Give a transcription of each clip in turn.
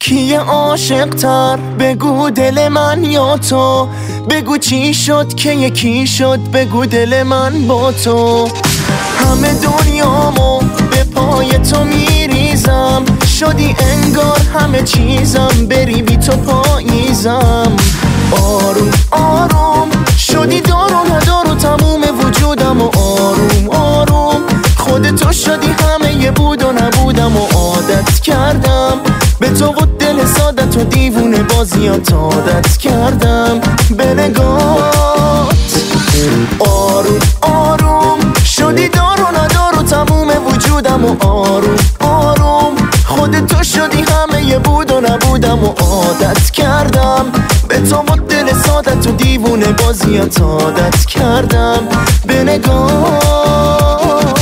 کیه عاشق تر؟ بگو دل من یا تو؟ بگو چی شد که یکی شد؟ بگو دل من با تو. همه دنیامو به پای تو میریزم، شدی انگار همه چیزم، بری بی تو پاییزم. آروم آروم شدی دارو ندارو تموم وجودم و آروم آروم خودتو شدی همه یه بود و نبودم و عادت کردم به تو و دل سادت و دیوونه بازیات عادت کردم به نگات. آروم آروم شدی دارو ندارو تموم وجودم و آروم آروم خودتو شدی همه یه بود و نبودم و عادت کردم به تو و دل سادت و دیوونه بازیات عادت کردم به نگات.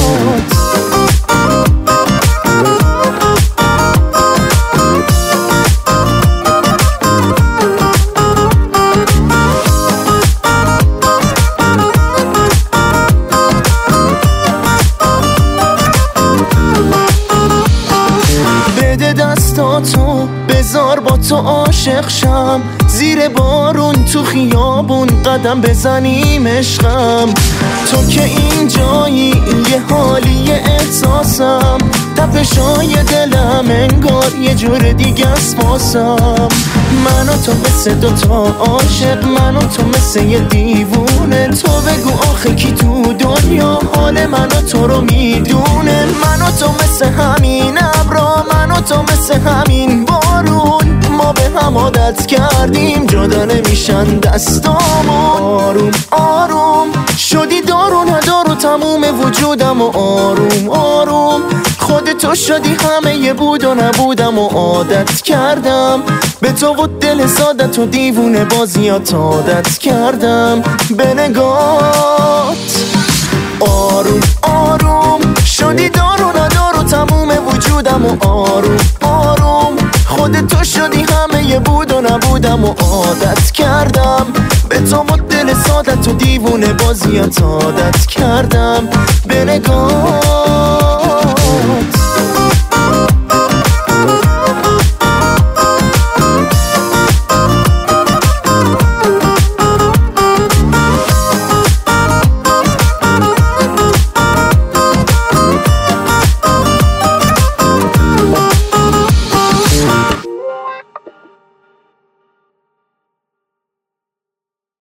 دستاتو بذار با تو عاشق شم، زیر بارون تو خیابون قدم بزنیم عشقم. تو که اینجایی یه حالی احساسم، تپشای دلم انگار یه جور دیگه است واسم. من و تو مثل دوتا عاشق، من و تو مثل یه دیوونه. تو بگو آخه کی تو دنیا حال من و تو رو میدونه؟ من و تو مثل همین ابرا، من و تو مثل همین بارون، ما به هم عادت کردیم جدا نمیشن دستامون. آروم آروم شدی دارو ندارو تموم وجودم و آروم آروم خودتو شدی همه یه بود و نبودم و عادت کردم به تو و دل سادت و دیوونه بازیات عادت کردم به نگات. آروم آروم شدی دارو ندارو تموم وجودم و آروم آروم خودتو شدی همه یه بود و نبودم و عادت کردم به تو و دل سادت و دیوونه بازیات عادت کردم به نگات.